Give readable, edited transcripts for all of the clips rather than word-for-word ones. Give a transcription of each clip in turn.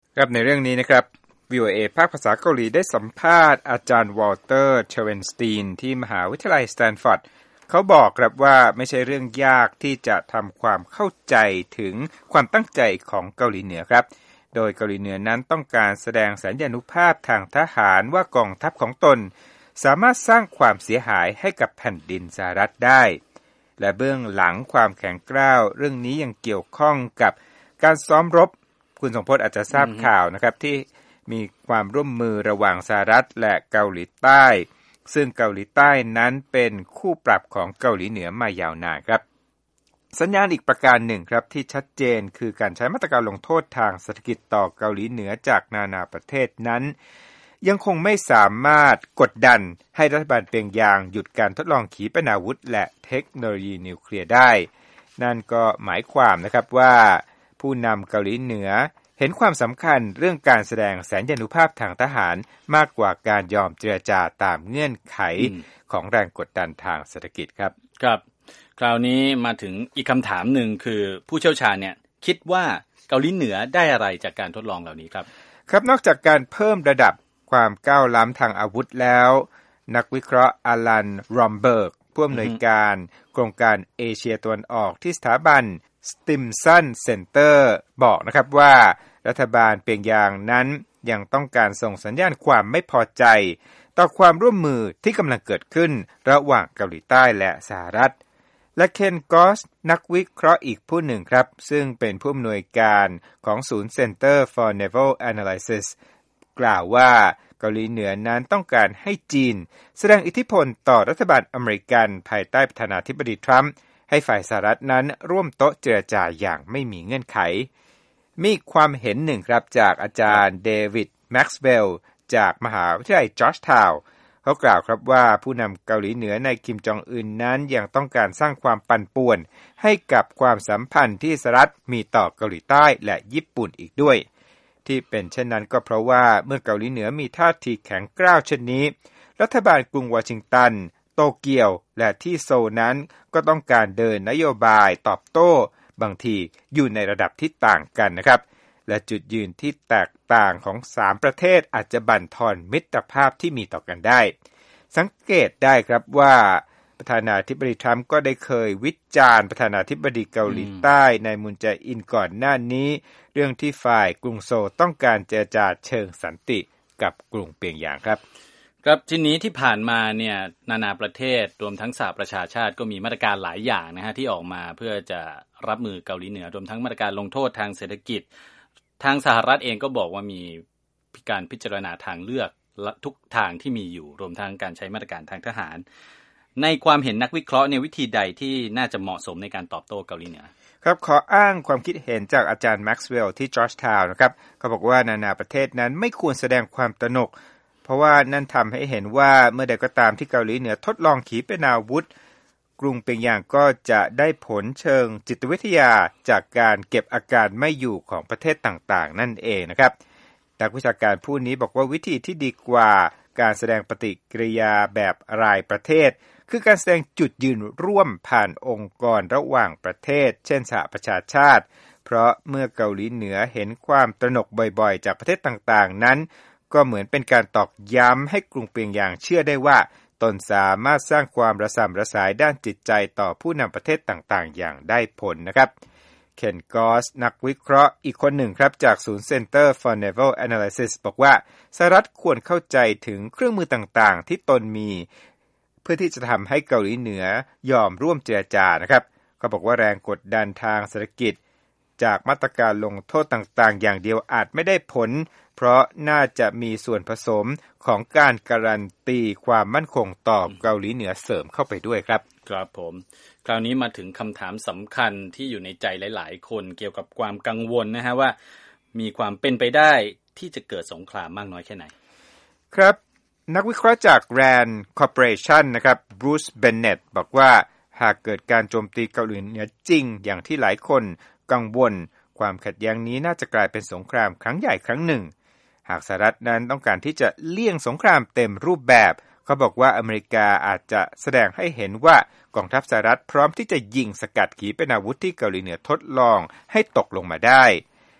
ครับในเรื่องนี้นะครับ VOA ภาคภาษาเกาหลีได้สัมภาษณ์อาจารย์วอลเตอร์เชเวนสตีนที่มหาวิทยาลัยสแตนฟอร์ดเขาบอกครับว่าไม่ใช่เรื่องยากที่จะทำความเข้าใจถึงความตั้งใจของเกาหลีเหนือครับโดยเกาหลีเหนือนั้นต้องการแสดงสัญญานุภาพทางทหารว่ากองทัพของตนสามารถสร้างความเสียหายให้กับแผ่นดินสหรัฐได้และเบื้องหลังความแข็งกร้าวเรื่องนี้ยังเกี่ยวข้องกับการซ้อมรบคุณสมพจน์อาจจะทราบข่าวนะครับที่มีความร่วมมือระหว่างสหรัฐและเกาหลีใต้ซึ่งเกาหลีใต้นั้นเป็นคู่ปรับของเกาหลีเหนือมายาวนานครับสัญญาณอีกประการหนึ่งครับที่ชัดเจนคือการใช้มาตรการลงโทษทางเศรษฐกิจต่อเกาหลีเหนือจากนานาประเทศนั้นยังคงไม่สามารถกดดันให้รัฐบาลเปียงยางหยุดการทดลองขีปนาวุธและเทคโนโลยีนิวเคลียร์ได้นั่นก็หมายความนะครับว่าผู้นำเกาหลีเหนือเห็นความสำคัญเรื่องการแสดงสัญญานุภาพทางทหารมากกว่าการยอมเจรจาตามเงื่อนไขของแรงกดดันทางเศรษฐกิจครับครับคราวนี้มาถึงอีกคำถามหนึ่งคือผู้เชี่ยวชาญเนี่ยคิดว่าเกาหลีเหนือได้อะไรจากการทดลองเหล่านี้ครับครับนอกจากการเพิ่มระดับความก้าวล้ำทางอาวุธแล้วนักวิเคราะห์อลันรอมเบิร์กผู้อำนวยการโครงการเอเชียตะวันออกที่สถาบันสติมสันเซ็นเตอร์บอกนะครับว่ารัฐบาลเปียงยางนั้นยังต้องการส่งสัญญาณความไม่พอใจต่อความร่วมมือที่กำลังเกิดขึ้นระหว่างเกาหลีใต้และสหรัฐและเคนกอสนักวิเคราะห์อีกผู้หนึ่งครับซึ่งเป็นผู้อำนวยการของศูนย์ Center for Naval Analysis กล่าวว่าเกาหลีเหนือนั้นต้องการให้จีนแสดงอิทธิพลต่อรัฐบาลอเมริกันภายใต้ประธานาธิบดีทรัมป์ให้ฝ่ายสหรัฐนั้นร่วมโต๊ะเจรจาอย่างไม่มีเงื่อนไขมีความเห็นหนึ่งครับจากอาจารย์เดวิดแม็กซ์เวลล์จากมหาวิทยาลัยจอร์จทาวน์เขากล่าวครับว่าผู้นำเกาหลีเหนือในคิมจองอึนนั้นยังต้องการสร้างความปั่นป่วนให้กับความสัมพันธ์ที่สหรัฐมีต่อเกาหลีใต้และญี่ปุ่นอีกด้วยที่เป็นเช่นนั้นก็เพราะว่าเมื่อเกาหลีเหนือมีท่าทีแข็งกร้าวเช่นนี้รัฐบาลกรุงวอชิงตันโตเกียวและที่โซลนั้นก็ต้องการเดินนโยบายตอบโต้บางทีอยู่ในระดับที่ต่างกันนะครับและจุดยืนที่แตกต่างของ3ประเทศอาจจะบั่นทอนมิตรภาพที่มีต่อกันได้สังเกตได้ครับว่าประธานาธิบดีทรัมป์ก็ได้เคยวิจารณ์ประธานาธิบดีเกาหลีใต้ในมุนแจอินก่อนหน้านี้เรื่องที่ฝ่ายกรุงโซลต้องการเจรจาเชิงสันติกับกรุงเปียงยางครับครับทีนี้ที่ผ่านมาเนี่ยนานาประเทศรวมทั้งสหประชาชาติก็มีมาตรการหลายอย่างนะฮะที่ออกมาเพื่อจะรับมือเกาหลีเหนือรวมทั้งมาตรการลงโทษทางเศรษฐกิจทางสหรัฐเองก็บอกว่ามีการพิจารณาทางเลือกทุกทางที่มีอยู่รวมทั้งการใช้มาตรการทางทหารในความเห็นนักวิเคราะห์ในวิธีใดที่น่าจะเหมาะสมในการตอบโต้เกาหลีเหนือครับขออ้างความคิดเห็นจากอาจารย์แม็กซ์เวลล์ที่จอร์จทาวน์นะครับเขาบอกว่านานาประเทศนั้นไม่ควรแสดงความตระหนกเพราะว่านั่นทำให้เห็นว่าเมื่อใดก็ตามที่เกาหลีเหนือทดลองขีปนาวุธกรุงเปียงยางก็จะได้ผลเชิงจิตวิทยาจากการเก็บอาการไม่อยู่ของประเทศต่างๆนั่นเองนะครับนักวิชาการผู้นี้บอกว่าวิธีที่ดีกว่าการแสดงปฏิกิริยาแบบรายประเทศคือการแสดงจุดยืนร่วมผ่านองค์กรระหว่างประเทศเช่นสหประชาชาติเพราะเมื่อเกาหลีเหนือเห็นความตระหนกบ่อยๆจากประเทศต่างๆนั้นก็เหมือนเป็นการตอกย้ำให้กรุงเปียงยางเชื่อได้ว่าตนสามารถสร้างความระส่ำระสายด้านจิตใจต่อผู้นำประเทศต่างๆอย่างได้ผลนะครับเคนกอสนักวิเคราะห์อีกคนหนึ่งครับจากศูนย์ Center for Naval Analysis บอกว่าสหรัฐควรเข้าใจถึงเครื่องมือต่างๆที่ตนมีเพื่อที่จะทำให้เกาหลีเหนือยอมร่วมเจรจานะครับเขาบอกว่าแรงกดดันทางเศรษฐกิจจากมาตรการลงโทษต่างๆอย่างเดียวอาจไม่ได้ผลเพราะน่าจะมีส่วนผสมของการการันตีความมั่นคงต่อเกาหลีเหนือเสริมเข้าไปด้วยครับครับผมคราวนี้มาถึงคำถามสำคัญที่อยู่ในใจหลายๆคนเกี่ยวกับความกังวลนะฮะว่ามีความเป็นไปได้ที่จะเกิดสงครามมากน้อยแค่ไหนครับนักวิเคราะห์จาก RAND Corporation นะครับบรูซเบนเน็ตบอกว่าหากเกิดการโจมตีเกาหลีเหนือจริงอย่างที่หลายคนกังวลความขัดแย้งนี้น่าจะกลายเป็นสงครามครั้งใหญ่ครั้งหนึ่งหากสหรัฐนั้นต้องการที่จะเลี่ยงสงครามเต็มรูปแบบเขาบอกว่าอเมริกาอาจจะแสดงให้เห็นว่ากองทัพสหรัฐพร้อมที่จะยิงสกัดขีปนาวุธที่เกาหลีเหนือทดลองให้ตกลงมาได้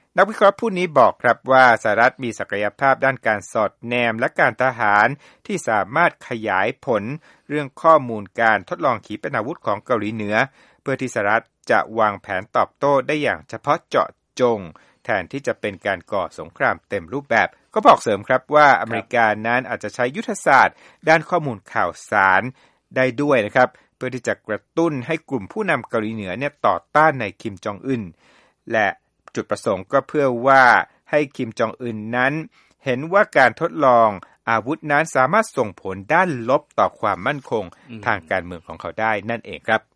นักวิเคราะห์ผู้นี้บอกครับว่าสหรัฐมีศักยภาพด้านการสอดแนมและการทหารที่สามารถขยายผลเรื่องข้อมูลการทดลองขีปนาวุธของเกาหลีเหนือเพื่อที่สหรัฐจะวางแผนตอบโต้ได้อย่างเฉพาะเจาะจงแทนที่จะเป็นการก่อสงครามเต็มรูปแบบก็บอกเสริมครับว่าอเมริกานั้นอาจจะใช้ยุทธศาสตร์ด้านข้อมูลข่าวสารได้ด้วยนะครับเพื่อที่จะกระตุ้นให้กลุ่มผู้นำเกาหลีเหนือเนี่ยต่อต้านในคิมจองอึนและจุดประสงค์ก็เพื่อว่าให้คิมจองอึนนั้นเห็นว่าการทดลองอาวุธนั้นสามารถส่งผลด้านลบต่อความมั่นคงทางการเมืองของเขาได้นั่นเองครับ